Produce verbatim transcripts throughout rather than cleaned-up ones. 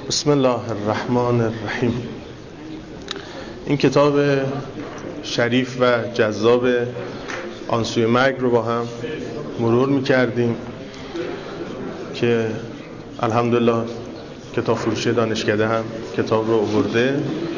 بسم الله الرحمن الرحیم. این کتاب شریف و جذاب آن سوی مرگ رو با هم مرور می‌کردیم که الحمدلله کتاب فروشی دانشکده هم کتاب رو آورده.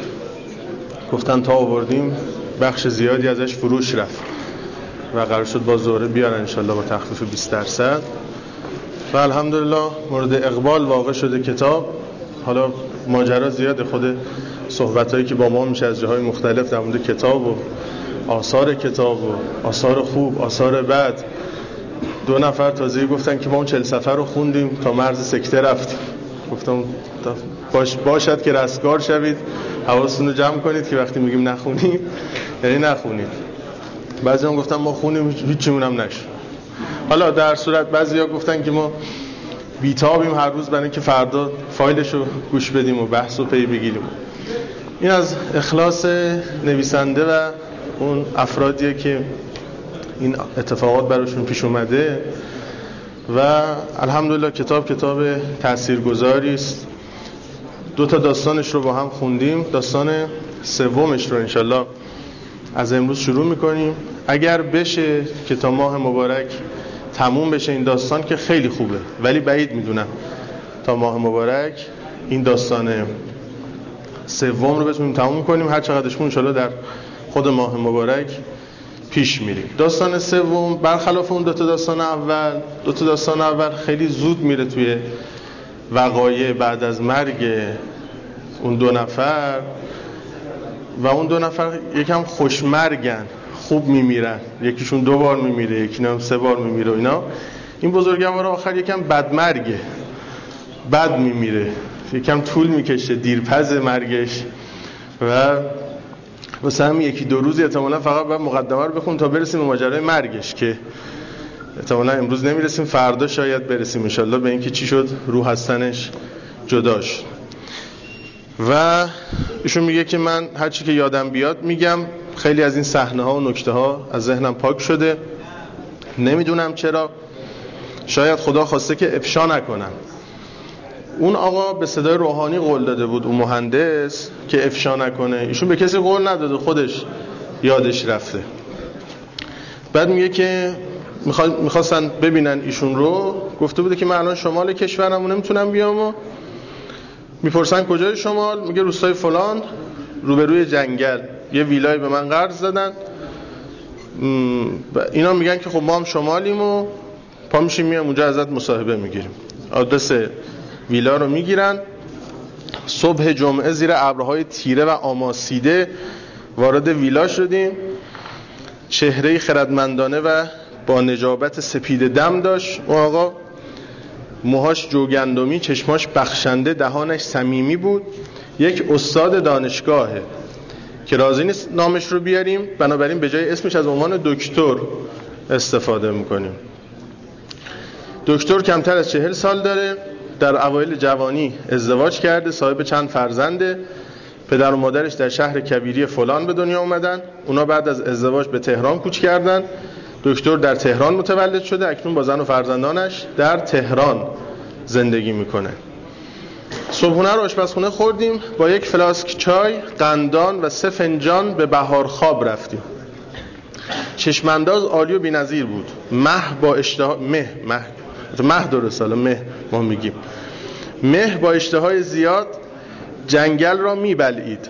گفتن تا آوردیم بخش زیادی ازش فروش رفت و قرار شد با زوره بیارن انشالله با تخفیف بیست درصد و الحمدلله مورد اقبال واقع شده کتاب. حالا ماجرا زیاده، خود صحبتایی که با ما میشه از جاهای مختلف در مورد کتاب و آثار کتاب و آثار خوب آثار بد. دو نفر تازه گفتن که ما اون چهل صفحه رو خوندیم تا مرز سکته رفتیم. گفتم باش باشد که رستگار شوید، حواستون رو جمع کنید که وقتی میگیم نخونید یعنی نخونید. بعضی هم گفتن ما خونیم هیچیمون هم نشد. حالا در صورت بعضی ها گفتن که ما بیتابیم هر روز برای اینکه فردا فایلش رو گوش بدیم و بحث رو پی بگیریم. این از اخلاص نویسنده و اون افرادیه که این اتفاقات براشون پیش اومده و الحمدلله کتاب کتاب تاثیرگذاری است. دو تا داستانش رو با هم خوندیم، داستان سومش رو انشالله از امروز شروع میکنیم. اگر بشه که تا ماه مبارک تموم بشه این داستان که خیلی خوبه، ولی بعید میدونم تا ماه مبارک این داستان سوم رو بتونیم تموم کنیم. هر چقدرش ان شاءالله در خود ماه مبارک پیش میریم. داستان سوم برخلاف اون دو تا داستان اول، دو تا داستان اول خیلی زود میره توی وقایع بعد از مرگ اون دو نفر و اون دو نفر یکم خوشمرگن، خوب میمیرن. یکیشون دو بار میمیره، یکی هم سه بار میمیره و اینا. این بزرگوار آخر یکم بدمرگه، بد میمیره، یکم طول میکشه، دیرپز مرگش و واسه هم یکی دو روزی احتمالاً فقط باید مقدمه رو بخون تا برسیم به ماجرای مرگش که احتمالاً امروز نمیرسیم، فردا شاید برسیم انشالله به اینکه چی شد روح هستنش جداش. و ایشون میگه که من هر چی که یادم بیاد میگم. خیلی از این صحنه ها و نکته ها از ذهنم پاک شده، نمیدونم چرا، شاید خدا خواسته که افشا نکنم. اون آقا به صدای روحانی قول داده بود، اون مهندس، که افشا نکنه. ایشون به کسی قول نداده، خودش یادش رفته. بعد میگه که میخواستن ببینن ایشون رو، گفته بوده که من الان شمال کشورم و نمیتونم بیام. و میپرسن کجای شمال؟ میگه روستای فلان، روبروی جنگل یه ویلای به من قرض دادن. اینا میگن که خب ما هم شمالیم و پا میشیم میام اونجا ازت مصاحبه میگیریم. آدرس ویلا رو میگیرن. صبح جمعه زیر ابرهای تیره و آماسیده وارد ویلا شدیم. چهره خردمندانه و با نجابت سپید دم داشت اون آقا. موهاش جوگندمی، چشماش بخشنده، دهانش صمیمی بود. یک استاد دانشگاهه که راضی نیست نامش رو بیاریم، بنابراین به جای اسمش از عنوان دکتر استفاده میکنیم. دکتر کمتر از چهل سال داره، در اوایل جوانی ازدواج کرده، صاحب چند فرزنده. پدر و مادرش در شهر کبیری فلان به دنیا اومدن. اونا بعد از ازدواج به تهران کوچ کردن. دکتر در تهران متولد شده، اکنون با زن و فرزندانش در تهران زندگی میکنه. صبحونه رو آشپزخونه خوردیم، با یک فلاسک چای، قندان و سه فنجان به بهار خواب رفتیم. چشمانداز عالی و بی‌نظیر بود. مه با اشتها مه مه مه درست سال مه ما میگیم مه با اشتهای زیاد جنگل را میبلعید.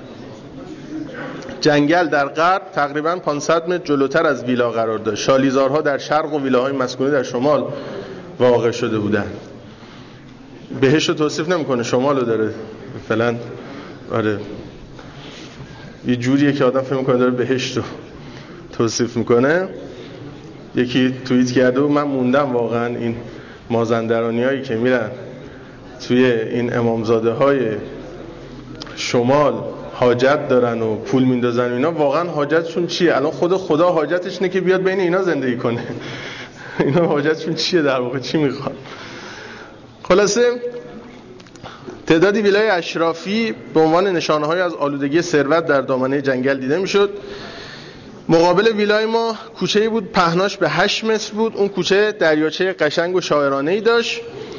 جنگل در غرب تقریباً پانصد متر جلوتر از ویلا قرار داشت. شالیزارها در شرق و ویلاهای مسکونی در شمال واقع شده بودند. بهشت رو توصیف نمیکنه، شمال رو داره فعلا. آره یه جوریه که آدم فکر میکنه داره بهشت رو توصیف میکنه. یکی توییت کرده و من موندم واقعا این مازندرانی هایی که میرن توی این امامزاده های شمال حاجت دارن و پول میندازن اینا، واقعا حاجتشون چیه؟ الان خود خدا حاجتش اینه که بیاد بین اینا زندگی کنه. اینا حاجتشون چیه در واقع؟ چی میخوان؟ خلاصه تعدادی ویلای اشرافی به عنوان نشانه‌های از آلودگی ثروت در دامنه جنگل دیده میشد. مقابل ویلای ما کوچه‌ای بود پهناش به هشت متر بود. اون کوچه دریاچه قشنگ و شاعرانه‌ای داشت.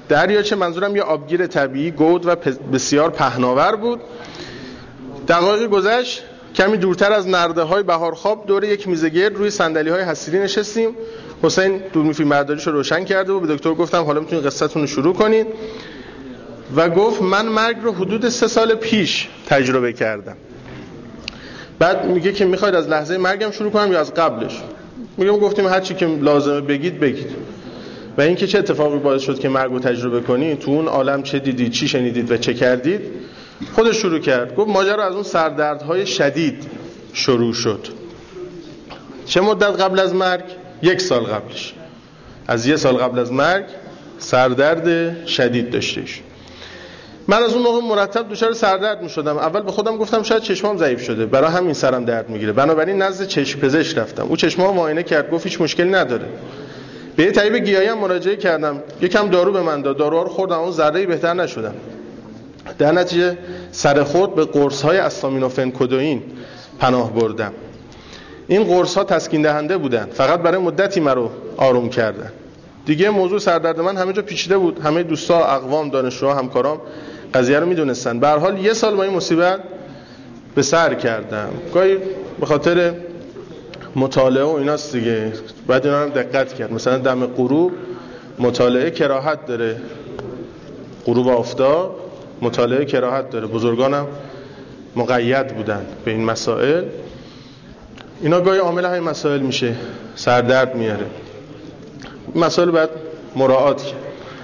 دریاچه منظورم یه آبگیر طبیعی گود و بسیار پهناور بود. دقایقی گذشت، کمی دورتر از نرده‌های بهارخواب دور یک میز گرد روی صندلی‌های حصیری نشستیم. حسین دوربین فیلمبرداریشو روشن کرده و به دکتر گفتم حالا میتونید قصه‌تون رو شروع کنید و گفت من مرگ رو حدود سه سال پیش تجربه کردم. بعد میگه که میخواید از لحظه مرگم شروع کنم یا از قبلش؟ میگم گفتیم هر چی که لازمه بگید بگید. و اینکه چه اتفاقی باعث شد که مرگ رو تجربه کنید، تو اون عالم چه دیدید، چی شنیدید و چه کردید. خودش شروع کرد. گفت ماجرا از اون سردردهای شدید شروع شد. چه مدت قبل از مرگ؟ یک سال قبلش. از یک سال قبل از مرگ سردرد شدید داشتش. من از اون موقع مرتب دچار سردرد می‌شدم. اول به خودم گفتم شاید چشمام ضعیف شده، برای همین سرم درد میگیره. بنابراین نزد چشم پزشک رفتم. او چشمام معاینه کرد، گفت هیچ مشکلی نداره. به یه طبیب گیاهی هم مراجعه کردم. یکم دارو به من داد. داروها رو خوردم، اون ذره‌ای بهتر نشدم. در نتیجه سر خود به قرص‌های استامینوفن کدوئین پناه بردم. این قرص‌ها تسکین دهنده بودن، فقط برای مدتی مرا آروم کردن. دیگه موضوع سردرد من همه جا پیچیده بود. همه دوستا، اقوام، دانشجوها، همکارام قضیه رو میدونستن. به هر حال یه سال با این مصیبت به سر کردم. گاهی به خاطر مطالعه و ایناست دیگه، بعد اینا رو دقت کرد. مثلا دم غروب مطالعه کراهت داره، غروب آفتاب مطالعه کراهت داره. بزرگانم مقید بودن به این مسائل. اینا گاهی عامل همین مسائل میشه، سردرد میاره. مسائل باید مراعات کرد.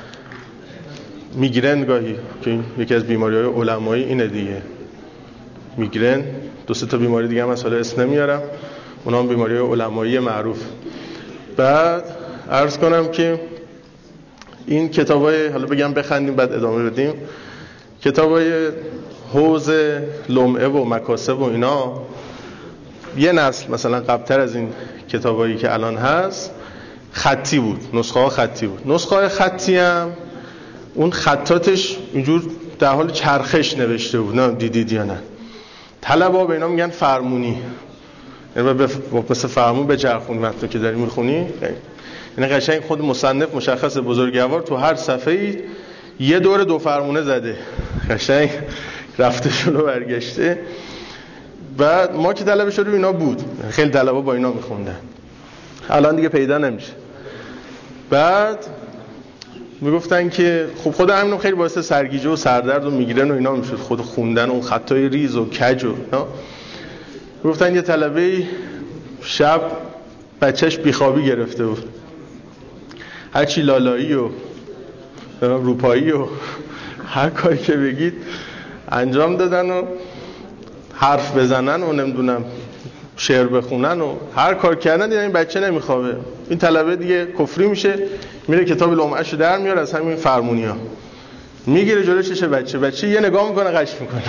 میگرن گاهی که یکی از بیماری‌های علمایی اینه دیگه، میگرن. دو سه تا بیماری دیگه هم مسائل اسم نمیارم، اونا هم بیماری‌های علمایی معروف. بعد عرض کنم که این کتابای، حالا بگم بخندیم بعد ادامه بدیم، کتابای حوض لمعه و مکاسب و اینا یه نسل مثلا قبلتر از این کتابایی که الان هست خطی بود، نسخه ها خطی بود. نسخه های خطی هم اون خطاتش اینجور در حال چرخش نوشته بود، نه دیدید یا نه؟ طلبا به اینا میگن فرمونی، یعنی مثل فرمون به چرخونی متن که داری میخونی. یعنی قشنگ خود مصنف مشخص بزرگوار تو هر صفحه‌ای یه دور دو فرمونه زده، قشنگ رفته شلو برگشته. بعد ما که طلبه شده اینا بود، خیلی طلبا با اینا میخوندن، الان دیگه پیدا نمیشه. بعد میگفتن که خب خود همینو خیلی باعث سرگیجه و سردرد و میگرن و اینا میشد، خود خوندن و اون خطای ریز و کج و اینا. میگفتن یه طلبه شب بچهش بیخوابی گرفته بود، هرچی لالایی و روپایی و هر کاری که بگید انجام دادن و حرف بزنن و نمیدونم شعر بخونن و هر کار کردن، دیدن این بچه نمیخوابه. این طلبه دیگه کفری میشه، میره کتاب لمعه‌شو در میاره از همین فرمونیا، میگیره جلوی چش بچه، بچه یه نگاه میکنه قش میکنه.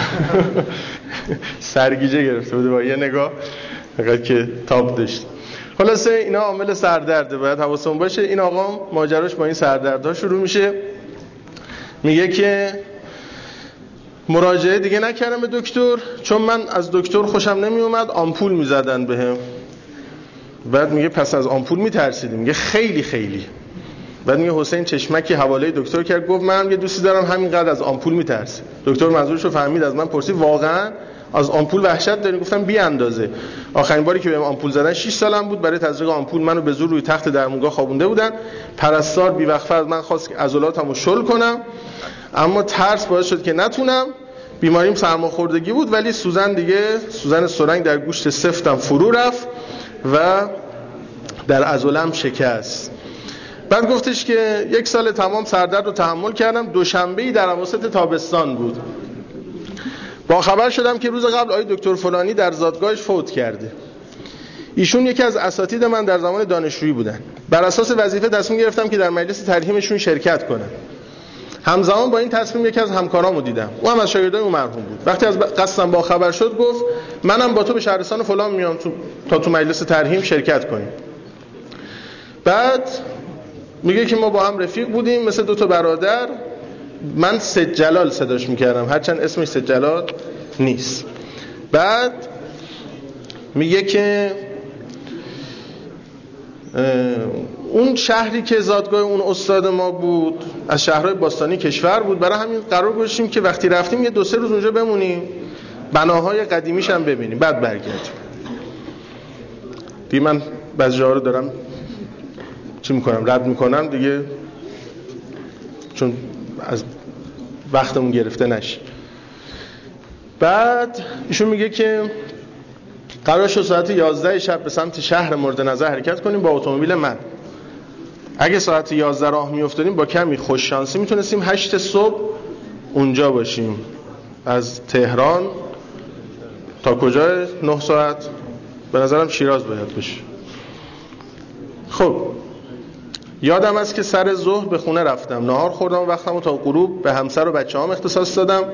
سرگیجه گرفته بوده با یه نگاه، فقط که تاب داشت. خلاصه اینا عامل سردرده، باید حواسمون باشه. این آقا ماجراش با این سردردها شروع میشه. میگه که مراجعه دیگه نکردم به دکتر چون من از دکتر خوشم نمی اومد، آمپول میزدن بهم. بعد میگه پس از آمپول میترسیدی؟ میگه خیلی خیلی. بعد میگه حسین چشمکی حواله دکتر کرد، گفت من یه دوستی دارم همینقدر از آمپول میترسه. دکتر منظورشو فهمید، از من پرسید واقعا از آمپول وحشت داری؟ گفتم بی اندازه. آخرین باری که بهم آمپول زدن شش سالم بود، برای تزریق آمپول منو به زور روی تخت درمونگاه خوابونده بودن. پرستار بی‌وقفه از من خواست که عضلاتمو شل کنم، اما ترس باعث شد که نتونم. بیماریم سرماخوردگی بود، ولی سوزن دیگه، سوزن سرنگ در گوشت سفتم فرو رفت و در عضلم شکست. بعد گفتش که یک سال تمام سردرد رو تحمل کردم. دوشنبه‌ای در اواسط تابستان بود، با خبر شدم که روز قبل آقای دکتر فلانی در زادگاهش فوت کرده. ایشون یکی از اساتید من در زمان دانشجویی بودن. بر اساس وظیفه تصمیم گرفتم که در مجلس ترحیمشون شرکت کنم. همزمان با این تصمیم یکی از همکارامو دیدم، او هم از شاگردای اون مرحوم بود. وقتی از قصدم با خبر شد گفت منم با تو به شهرستان فلان میام تو تا تو مجلس ترحیم شرکت کنیم. بعد میگه که ما با هم رفیق بودیم مثل دو تا برادر. من سید جلال صداش میکردم، هرچند اسمش سید جلال نیست. بعد میگه که اون شهری که زادگاه اون استاد ما بود از شهرهای باستانی کشور بود، برای همین قرار گذاشتیم که وقتی رفتیم یه دو سه روز اونجا بمونیم، بناهای قدیمیش هم ببینیم، بعد برگردیم. دیگه من بعضی جاها رو دارم چی میکنم رد میکنم دیگه، چون از وقتمون گرفته نشه. بعد ایشون میگه که قرار شد ساعت یازده شب به سمت شهر مورد نظر حرکت کنیم با اتومبیل من. اگه ساعت یازده راه میافتادیم با کمی خوش شانسی میتونستیم هشت صبح اونجا باشیم. از تهران تا کجا؟ نه ساعت. به نظرم شیراز باید باشه. خب یادم است که سر ظهر به خونه رفتم، نهار خوردم و وقتمو تا غروب به همسر و بچه‌هام اختصاص دادم.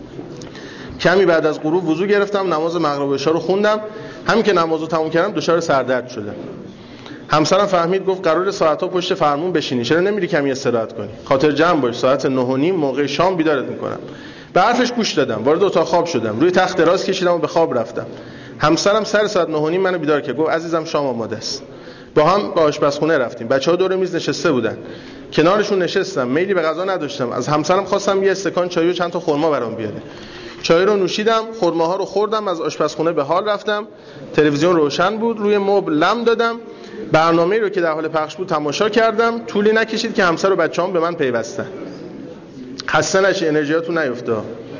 کمی بعد از غروب وضو گرفتم، نماز مغرب و عشا رو خوندم. همین که نمازو تموم کردم دچار سردرد شدم. همسرم فهمید، گفت قرار ساعت‌ها پشت فرمون بشینی، چرا نمیری کمی استراحت کنی؟ خاطر جمع باش، ساعت نه و نیم موقع شام بیدارت میکنم. به حرفش گوش دادم، وارد اتاق خواب شدم، روی تخت دراز کشیدم و به خواب رفتم. همسرم سر ساعت نه و نیم منو بیدار کرد، گفت عزیزم شام آماده است. با هم به آشپزخونه رفتیم. بچه‌ها دور میز نشسته بودن، کنارشون نشستم. میلی به غذا نداشتم. از همسرم خواستم یه استکان چای و چند تا خرما برام بیاره. چای رو نوشیدم، خرماها رو خوردم، از آشپزخونه به حال رفتم. تلویزیون روشن بود، روی مبل لم دادم، برنامه‌ای رو که در حال پخش بود تماشا کردم. طولی نکشید که همسر و بچه‌هام به من پیوستن. خسته نشی، انرژیاتون نیفته.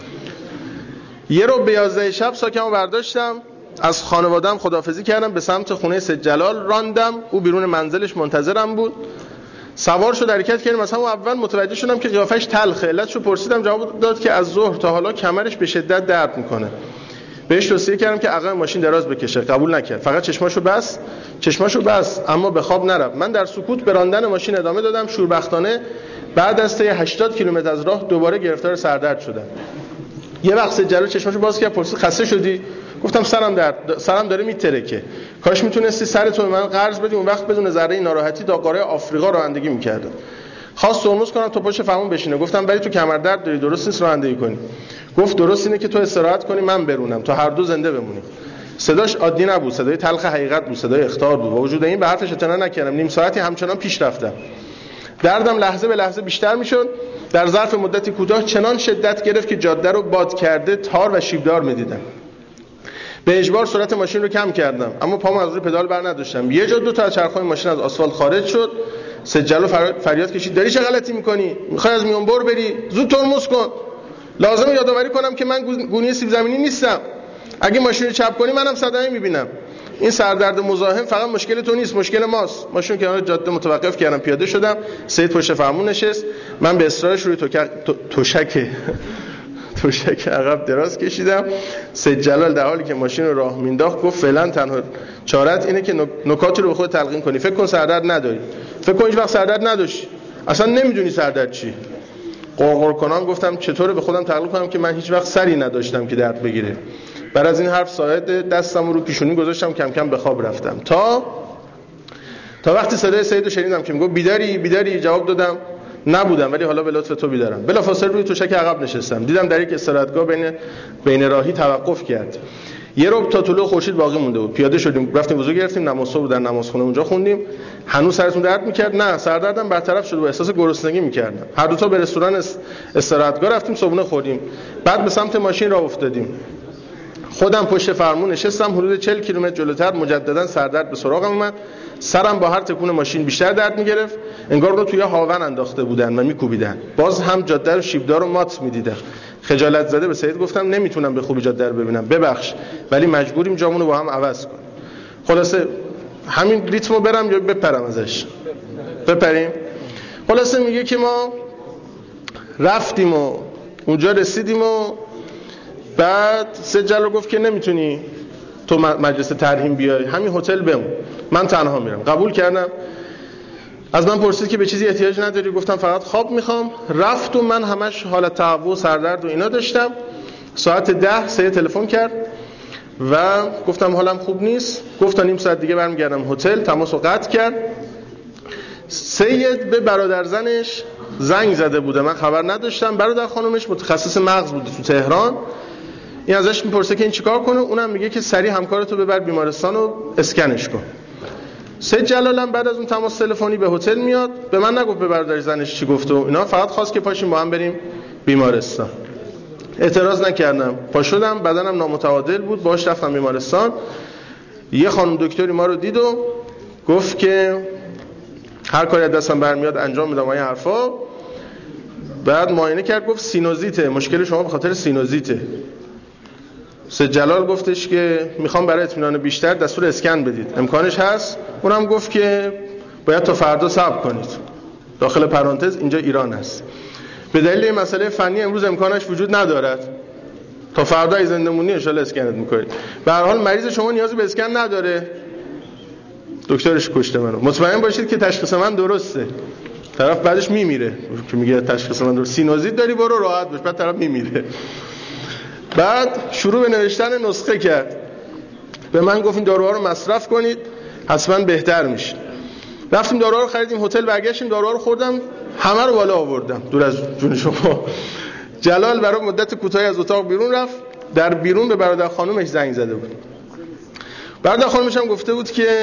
یه رو به یازده شب ساکمو برداشتم، از خانواده‌ام خداحافظی کردم، به سمت خونه سید جلال راندم. او بیرون منزلش منتظرم بود. سوار شد حرکت کردیم. مثلا اول متوجه شدم که قیافش تلخه. علتشو پرسیدم، جواب داد که از ظهر تا حالا کمرش به شدت درد میکنه. بهش توصیه کردم که عقب ماشین دراز بکشه، قبول نکرد. فقط چشماشو بس چشماشو بس اما به خواب نرفت. من در سکوت به راندن ماشین ادامه دادم. شوربختانه بعد از طی هشتاد کیلومتر از راه دوباره گرفتار سردرد شدم. یه وقت جلو چشماشو باز کرد، پرسید خسته شدی؟ گفتم سرم درد سرم داره میترکه. کاش میتونستی سرتو به من قرض بدی، اون وقت بدون ذره ناراحتی تا قاره آفریقا رانندگی میکردم. خواست ترمز کنم تا پشت فرمون بشینه. گفتم ولی تو کمر درد داری، درست نیست رانندگی کنی. گفت درست اینه که تو استراحت کنی من برونم تا هر دو زنده بمونیم. صداش عادی نبود، صدای تلخ حقیقت بود، صدای اخطار بود. با وجود این به حرفش اعتنا نکردم. نیم ساعتی همچنان پیش رفتم. دردم لحظه به لحظه بیشتر میشد. در ظرف مدتی کوتاه چنان شدت گرفت که جاده رو باد کرده تار و شیبدار می‌دیدم. به اجبار سرعت ماشین رو کم کردم، اما پامو از روی پدال بر نداشتم. یه جا دو تا از چرخ‌های ماشین از آسفالت خارج شد. سجلو فریاد کشید داری چه غلطی می‌کنی؟ می‌خوای از میون بر بری؟ زود ترمز کن. لازمه یادآوری کنم که من گونی سیب زمینی نیستم. اگه ماشین رو چپ کنی منم صدمه می‌بینم. این سردرد مزاحم فقط مشکل تو نیست، مشکل ماست. ماشین کنار جاده متوقف کردم، پیاده شدم. سید پشت فرمون نشست. من به اصرارش روی تشک تشک عقب دراز کشیدم. سید جلال در حالی که ماشین رو راه مینداخت گفت فعلا تنها چارت اینه که نکاتی رو به خود تلقین کنی. فکر کن سردرد نداری. فکر کن هیچ وقت سردرد نداشتی. اصلا نمیدونی سردرد چی. قرقر کنم گفتم چطوره به خودم تقلید کنم که من هیچ وقت سری نداشتم که درد بگیره. بعد از این حرف ساعد دستم رو پیشونی گذاشتم، کم کم به خواب رفتم. تا تا وقتی صدای سید رو شنیدم که میگه بیداری بیداری، جواب دادم نبودم ولی حالا به لطف تو بیدارم. بلافاصله روی تشک عقب نشستم. دیدم در یک استراحتگاه بین بین راهی توقف کرد. یه ربع تا طلوع خورشید باقی مونده بود. پیاده شدیم، رفتیم وضو گرفتیم، نماز صبح در نمازخونه اونجا خوندیم. هنوز سرتون درد میکرد؟ نه، سردردم برطرف شد و احساس گرسنگی میکردم. هر دو تا به رستوران استراحتگاه رفتیم، صبحونه خوردیم. بعد به سمت ماشین راه افتادیم. خودم پشت فرمون نشستم. حدود چهل کیلومتر جلوتر مجددا سردرد به سراغم اومد. سرم با هر تکون ماشین بیشتر درد میگرفت، انگار رو توی هاون انداخته بودن و میکوبیدن. باز هم جاده رو شیبدار و مات میدیدم. خجالت زده به سید گفتم نمیتونم به خوبی جاده رو ببینم، ببخش ولی مجبوریم جامون رو با هم عوض کنیم. خلاصه همین ریتمو برم یا بپرم ازش؟ بپریم. خلاصه میگه که ما رفتیم و اونجا رسیدیم و بعد سجل رو گفت که نمیتونی تو مجلس ترحیم بیای، همین هتل بمون، من تنها میرم. قبول کردم. از من پرسید که به چیزی احتیاج نداری؟ گفتم فقط خواب میخوام. رفت و من همش حالت تهوع و سردرد و اینا داشتم. ساعت ده سه تلفن کرد و گفتم حالم خوب نیست. گفت تا نیم ساعت دیگه برمیگردم هتل. تماسو قطع کرد. سید به برادر زنش زنگ زده بوده، من خبر نداشتم. برادر خانومش متخصص مغز بوده تو تهران. این ازش میپرسه که این چیکار کنه، اونم میگه که سریع همکارتو ببر بیمارستان و اسکنش کن. سید جلالم بعد از اون تماس تلفنی به هتل میاد، به من نگفت به برادر زنش چی گفته و اینا، فقط خواست که پاشیم با هم بریم بیمارستان. اعتراض نکردم، پا شدم، بدنم نامتعادل بود، باهاش رفتم بیمارستان. یه خانم دکتری ما رو دید و گفت که هر کاری از دستم برمیاد انجام میدم و این حرفا. بعد معاینه کرد، گفت سینوزیته، مشکل شما به خاطر سینوزیته. سید جلال گفتش که میخوام برای اطمینان بیشتر دستور اسکن بدید، امکانش هست؟ اونم گفت که باید تا فردا صبر کنید. داخل پرانتز اینجا ایران است. به دلیل این مسئله فنی امروز امکانش وجود ندارد. تا فردا ای زنده مونی ان شاء الله اسکنت میکنید. به هر حال مریض شما نیاز به اسکن نداره. دکترش کشته منو. مطمئن باشید که تشخیص من درسته. طرف بعدش میمیره که میگه تشخیص من درست، سینوزیت داری برو راحت باش، بعد طرف میمیره. بعد شروع به نوشتن نسخه کرد. به من گفت این داروها رو مصرف کنید حتما بهتر میشه. رفتیم داروها رو خریدیم، هتل برگشتیم، داروها رو خوردم، همه رو بالا آوردم دور از جون شما. جلال برای مدت کوتاهی از اتاق بیرون رفت. در بیرون به برادر خانومش زنگ زده بود. برادر خانومش هم گفته بود که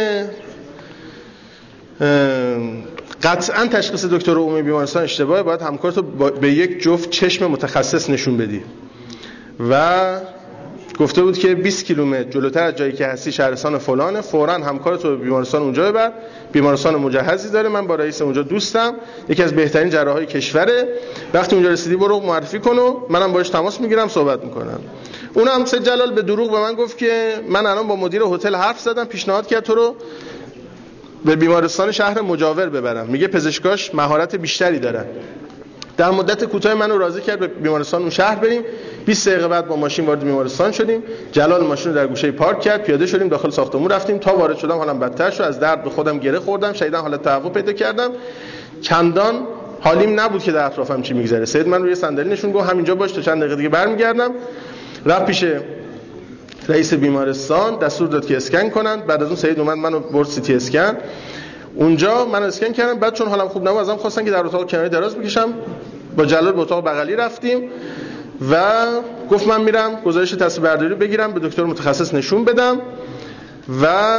قطعا تشخیص دکتر عمومی بیمارستان اشتباهه، باید همکارتو به یک جفت چشم متخصص نشون بدی. و گفته بود که بیست کیلومتر جلوتر از جایی که هستی شهرستان فلانه، فوراً همکارتو به بیمارستان اونجا ببر، بیمارستان مجهزی داره، من با رئیس اونجا دوستم، یکی از بهترین جراحای کشوره، وقتی اونجا رسیدی برو معرفی کن و منم باهاش تماس میگیرم صحبت میکنم. اونم سید جلال به دروغ به من گفت که من الان با مدیر هتل حرف زدم، پیشنهاد کرد تو رو به بیمارستان شهر مجاور ببرم، میگه پزشکاش مهارت بیشتری دارن. در مدت کوتاه منو راضی کرد به بیمارستان اون شهر بریم. بیست دقیقه بعد با ماشین وارد بیمارستان شدیم. جلال ماشین رو در گوشه پارک کرد، پیاده شدیم داخل ساختمون رفتیم. تا وارد شدم حالم بدتر شد، از درد به خودم گره خوردم، شدیداً حالت تهوع پیدا کردم. چندان حالیم نبود که در اطرافم چی میگذره. سید من روی صندلی نشون گفت همینجا باش تا چند دقیقه دیگه برمیگردم. رفت پیش رئیس بیمارستان، دستور داد که اسکن کنن. بعد از اون سید اومد منو برد سی تی اسکن. اونجا من اسکن کردم. بعد چون حالم خوب نبود ازم خواستن که در اتاق کناری دراز بکشم. با جلال به اتاق بغلی رفتیم و گفت من میرم گزارش تصویربرداری بگیرم، به دکتر متخصص نشون بدم. و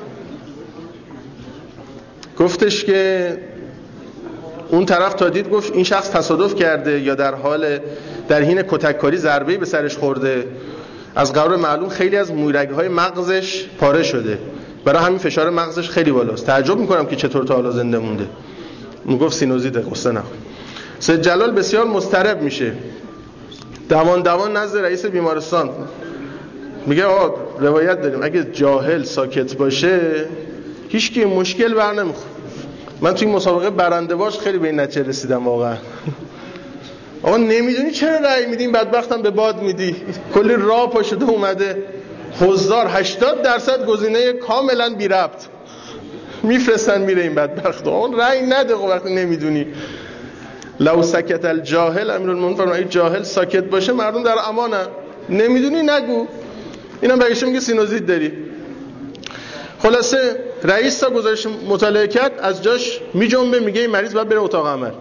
گفتش که اون طرف تا دید گفت این شخص تصادف کرده یا در حال در حین کتککاری ضربه‌ای به سرش خورده. از قرار معلوم خیلی از مویرگ‌های مغزش پاره شده، برای همین فشار مغزش خیلی بالاست. تعجب میکنم که چطور تا حالا زنده مونده. اون گفت سینوزیته، قصه نخور. سید جلال بسیار مضطرب میشه، دوان دوان نزد رئیس بیمارستان میگه آقا روایت داریم اگه جاهل ساکت باشه هیچ کی مشکل بر نمیخوره. من توی مسابقه برنده باش خیلی به این نتیجه رسیدم واقعا. آقا نمیدونی چرا رأی میدیم، بدبختم به باد میدی. کلی راه پا شده اومده حضار هشتاد درصد گزینه کاملا بی ربط میفرستن میره این بدبخت. آقا رأی نده وقتی نمیدونی. لو سکت الجاهل امیرالمومنین فرمود جاهل ساکت باشه مردم در امانن. نمیدونی نگو. اینم بگیش میگه سینوزیت داری. خلاصه رئیس تا گزارش مطالعه کرد از جاش میجنبه میگه این مریض باید بره اتاق عمل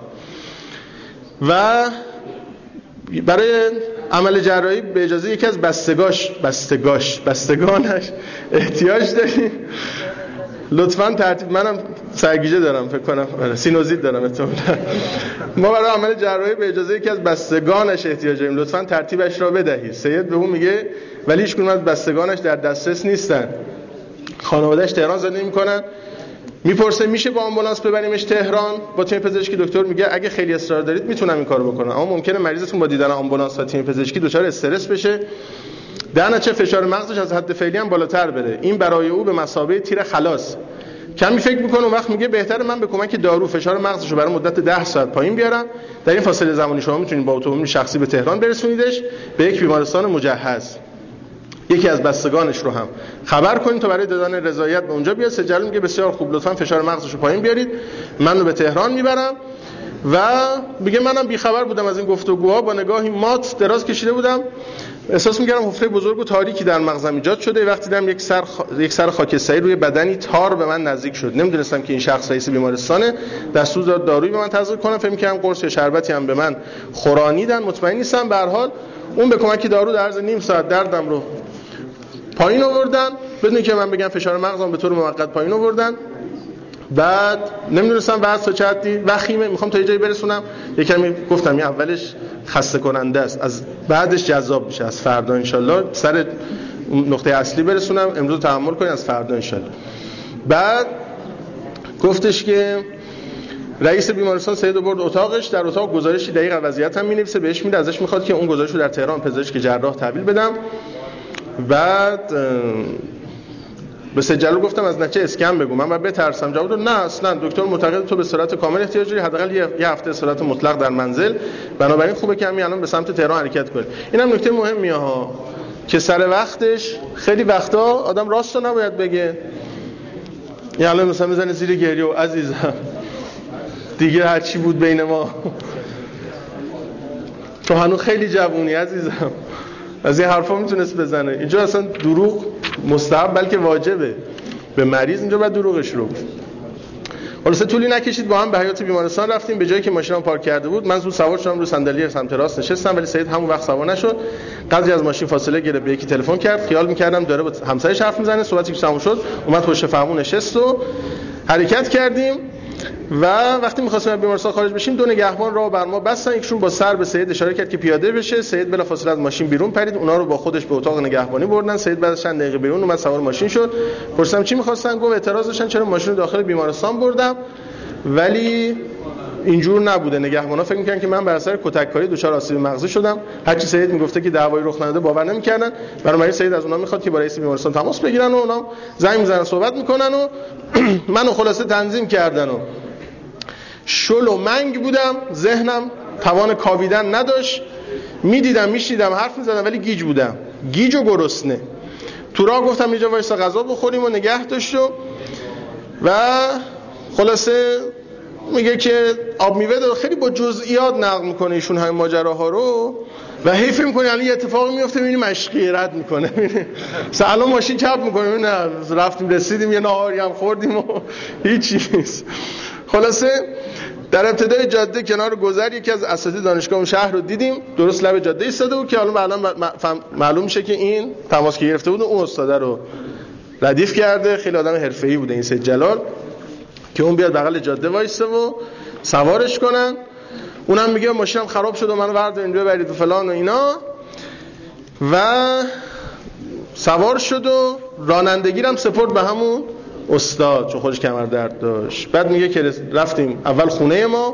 و برای عمل جراحی به اجازه یکی از بستگاش بستگاش بستگانش احتیاج داریم. لطفاً ترتیب، منم سرگیجه دارم فکر کنم سینوزیت دارم احتمالاً. ما برای عمل جراحی به اجازه یکی از بستگانش احتیاج داریم، لطفاً ترتیبش را بدهید. سید به اون میگه ولی هیچ کدوم از بستگانش در دسترس نیستن، خانواده‌اش تهران زندگی میکنن. میپرسه میشه با آمبولانس ببریمش تهران؟ با تیم پزشکی دکتر میگه اگه خیلی اصرار دارید میتونم این کارو بکنم، اما ممکنه مریضتون با دیدن آمبولانس و تیم پزشکی دچار استرس بشه، در نتیجه فشار مغزش از حد فعلی هم بالاتر بره. این برای او به مثابه تیر خلاص. کمی فکر میکنه اون وقت میگه بهتره من به کمک دارو فشار مغزش رو برای مدت ده ساعت پایین بیارم. در این فاصله زمانی شما میتونید با اتومبیل شخصی به تهران برسونیدش، به یک بیمارستان مجهز. یکی از بستگانش رو هم خبر کنید تا برای دادن رضایت به اونجا بیاد. سجل میگه بسیار خوب، لطفاً فشار مغزش رو پایین بیارید، منو به تهران میبرم. و میگه منم بیخبر بودم از این گفتگوها، با نگاهی مات دراز کشیده بودم، احساس می‌کردم حفره بزرگ و تاریکی در مغزم ایجاد شده. وقتی دیدم یک سر خ... یک سر خاکستری روی بدنی تار به من نزدیک شد، نمیدونستم که این شخص رئیس بیمارستانه. دستور داد دارویی به من تزریق کنم، فکر می‌کردم قرص یا شربتی هم به من خورانیدن، مطمئن نیستم. به هر حال اون به کمک دارو در عرض نیم ساعت دردم رو پایین آوردن بدون که من بگم فشار مغزم به طور موقت پایین آوردن. بعد نمیدونستم بعد تا چقدری وخیمه، میخوام تا یه جایی برسونم. یه کمی گفتم این اولش خسته کننده است، از بعدش جذاب میشه. از فردا انشالله سر نقطه اصلی برسونم، امروز تحمل کنید، از فردا انشالله. بعد گفتش که رئیس بیمارستان سید رو برد اتاقش، در اتاق گزارشی دقیق وضعیت هم می‌نویسه بهش میده، ازش میخواد که اون گزارش رو در تهران پزشک جراح تحویل بدم. بعد به سید جلال گفتم از نتیجه اسکن بگو، من باید بترسم. جواب داد نه اصلا دکتر معتقد تو به صورت کامل احتیاج داری، حداقل یه هفته صورت مطلق در منزل، بنابراین خوبه که همین الان به سمت تهران حرکت کنی. اینم نکته مهمیه ها که سر وقتش خیلی وقتا آدم راستو نباید بگه. یعنی الان مثلا میزنه زیر گریه و عزیزم دیگه هر چی بود بین ما، تو هنوز خیلی جوونی عزیزم، از این حرفا میتونست بزنه. اینجا اصلا دروغ مستحب بلکه واجبه، به مریض اینجا باید دروغش رو گفت. خلاصه طولی نکشید با هم به حیاط بیمارستان رفتیم. به جایی که ماشینم پارک کرده بود من زود سوار شدم، رو صندلی سمت راست نشستم، ولی سید همون وقت سوار نشد. قدری از ماشین فاصله گرفت، به یکی تلفن کرد، خیال می‌کردم داره با همسرش حرف میزنه. صحبتی که تموم شد اومد پشت فرمون نشست و حرکت کردیم. و وقتی می‌خواستیم از بیمارستان خارج بشیم دو نگهبان راه بر ما بستن. یکشون با سر به سید اشاره کرد که پیاده بشه. سید بلافاصله از ماشین بیرون پرید، اونا رو با خودش به اتاق نگهبانی بردن. سید بعد از چند دقیقه بیرون اومد، سوار ماشین شد. پرسیدم چی می‌خواستن؟ گفت اعتراض داشتن چرا ماشین رو داخل بیمارستان بردم. ولی اینجور نبوده، نگهبانا فکر می‌کردن که من بر اثر کتککاری دچار آسیب مغزی شدم. هرچی سید میگفته که دعوایی رخ نداده باور نمی‌کردن. برای سید از اونها میخواد که با رئیس بیمارستان تماس بگیرن و اونا زنگ میزنن صحبت میکنن و منو خلاصه تنظیم کردن. و شل و منگ بودم، ذهنم توان کاویدن نداشت، میدیدم میشیدم حرف میزدم ولی گیج بودم، گیج و گرسنه. تو راه گفتم اینجا وایسا غذا بخوریم و نگه داشتم. و خلاصه میگه که آب میوه داره، خیلی با جزئیات نقل میکنه ایشون همین ماجراها رو و هی فکر میکنه الان یه اتفاقی میفته، میبینی مشقی رد میکنه، میبینی سلام ماشین چپ میکنه، نه رفتیم رسیدیم یه ناهاری هم خوردیم و هیچی نیست. خلاصه در ابتدای جاده کنار گذر یکی از اساتید دانشگاه شهر رو دیدیم، درست لب جاده ایستاده بود که حالا الان معلوم میشه که این تماس که گرفته بود اون استاد رو ردیف کرده. خیلی آدم حرفه‌ای بوده این سید جلال که اون بیاد بغل جاده وایسه و سوارش کنن. اونم میگه ماشینم خراب شد و منو بردارید اینجا برید و فلان و اینا. و سوار شد و رانندگیرم سپرد به همون استاد چون خودش کمر درد داشت. بعد میگه که رفتیم اول خونه ما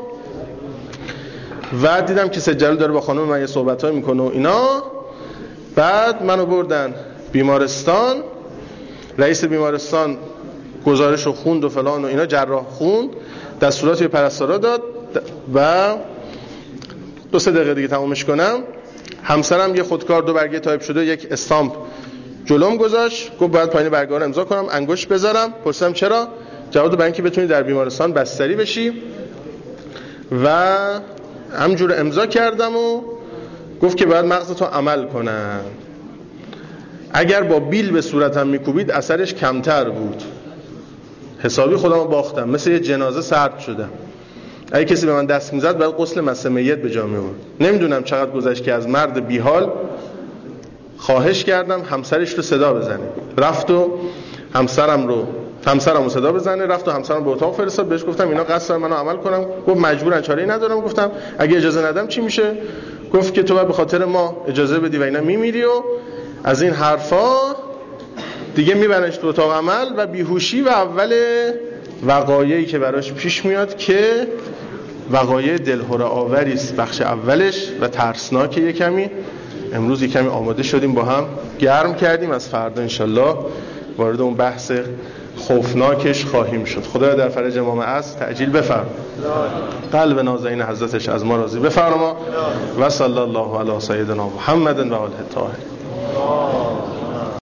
و دیدم که سید جلال داره با خانم من یه صحبتایی میکنه و اینا. بعد منو بردن بیمارستان، رئیس بیمارستان گزارشو خوند و فلان و اینا، جراح خوند، دستورات به پرستارا داد و دو سه دقیقه دیگه تمومش کنم. همسرم یه خودکار دو برگه تایپ شده یک استامپ جلوم گذاشت، گفت باید پایین برگه رو امضا کنم، انگشت بذارم. پرسیدم چرا؟ جواب داد برای اینکه بتونی در بیمارستان بستری بشی. و همجور امضا کردم و گفت که باید مغزتو عمل کنن. اگر با بیل به صورتم میکوبید اثرش کمتر بود. حسابی خودمو باختم، مثل یه جنازه سرد شدم. اگه کسی به من دست میزد باید غسل مس میت به جا می‌آورد. نمیدونم چقدر گذشت که از مرد بیحال خواهش کردم همسرش رو صدا بزنه. رفت و همسرم رو همسرم رو صدا بزنه، رفت و همسرم به اتاق فرستاد. بهش گفتم اینا قصد دارن منو عمل کنم. گفت مجبورن، چاره‌ای ندارم. گفتم اگه اجازه ندم چی میشه؟ گفت که تو باید به خاطر ما اجازه بدی و اینا میمیری و از این حرفا دیگه. میبرنش تو اتاق عمل و بیهوشی و اول وقایعی که براش پیش میاد که وقایع دلهره آوری است بخش اولش و ترسناکه. یه کمی امروز یه کمی آماده شدیم با هم گرم کردیم، از فردا انشالله وارد اون بحث خوفناکش خواهیم شد. خدا در فرج امام عصر تعجیل بفرما، قلب نازنین حضرتش از ما راضی بفرما. و صلی الله علی سیدنا محمد و آله الطاهرین.